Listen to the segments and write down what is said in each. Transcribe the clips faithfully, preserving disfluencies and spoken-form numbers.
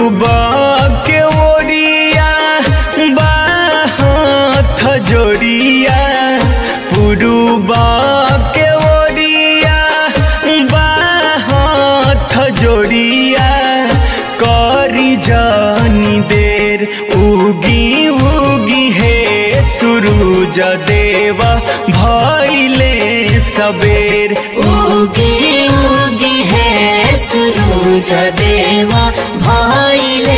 पुरुबा के ओरिया बाहत जोड़िया पुरुबा के ओरिया बाहत जोड़िया करी जानी देर उगी उगी है सूरज देवा भइले सबेर उगी उगी है सूरज देवा भइले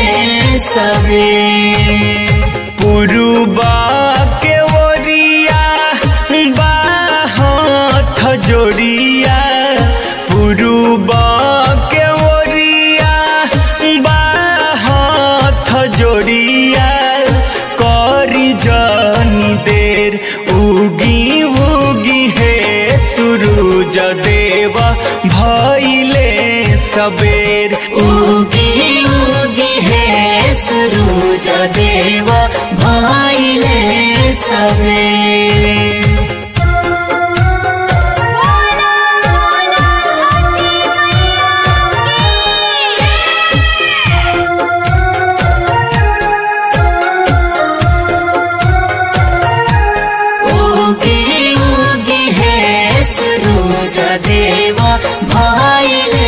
सबेर पुरुबा के ओरिया बाहत जोड़िया पुरुबा के ओरिया बाहत जोड़िया करी जानी देर उगी उगी है सूरज देवा भइले सबेर उगी उगी है सूरज देवा भइले सबेर देवा भइले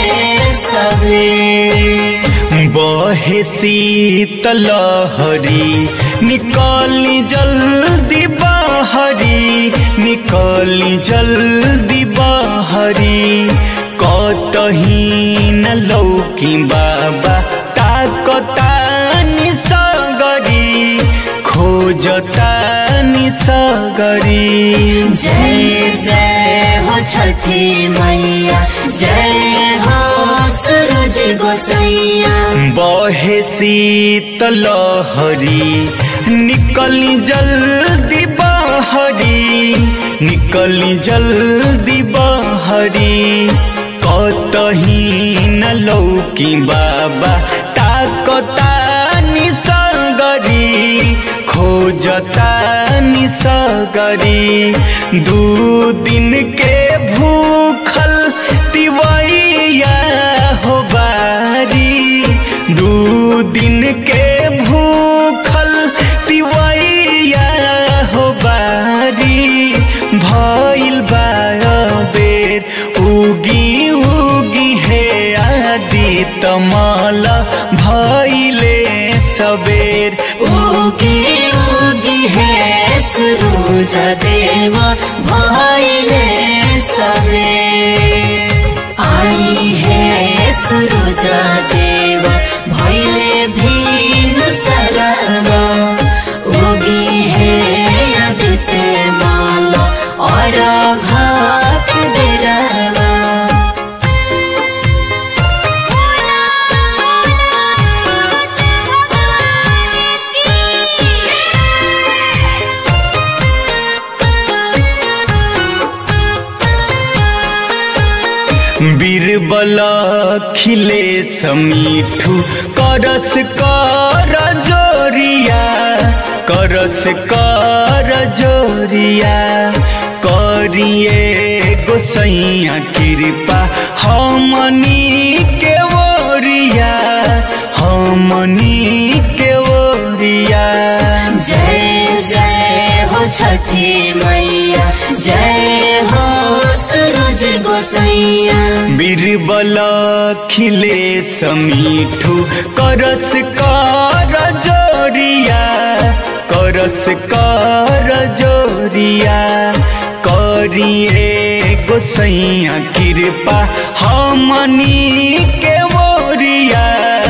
सबेर बहे शीतल लहरी निकली जल्दी बाहरी निकली जल्दी बाहरी कतही न लौकी बाबा ताकतानी सगरी खोजतानी सगरी जय जय हो छठी मैया जय हो सूरज गोसैया बहे शीतल लहरी निकली जल्दी बाहरी निकली जल्दी बाहरी कतही न लौकी बाबा ताकतानी सगरी खोजतानी सगरी दू दिन के भूखल तिवैया हो बारी दू दिन के भूखल तिवैया हो बारी भइल बेर उगी उगी है आदित माल भइले सबेर उगी उगी है सूरज देवा भइले सबेर आई है सूरज देवा भइले भीम सरवा उगी है आदित्य माला और घाट बेरवा बीरबल खिले समीठू करस कर जोरिया करस कर जोरिया करिए गोसैया कृपा हमनी के ओरिया हमनी के ओरिया जय जय हो छठी मैया जय हो सूरज गोसैया बीरबल खिले समीठू करस कर जोरिया करस कर जोरिया करिए गोसैया कृपा हमनी के ओरिया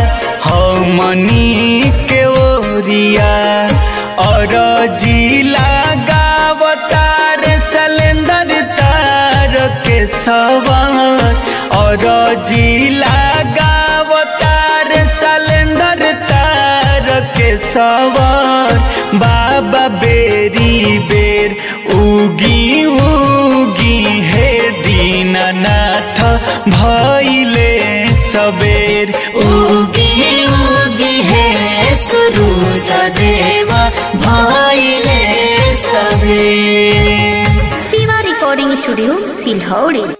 हमनी के ओरिया और जिला गावतार सलेंदर तार के सवार और जिला गावतार सलेंदर तार के सवार बाबा बेरी बेर उगी उगी है दीननाथ भइले सबेर उगी उगी है सूरज देवा भइले सबेर शिवा रिकॉर्डिंग स्टूडियो सिलहौड़ी।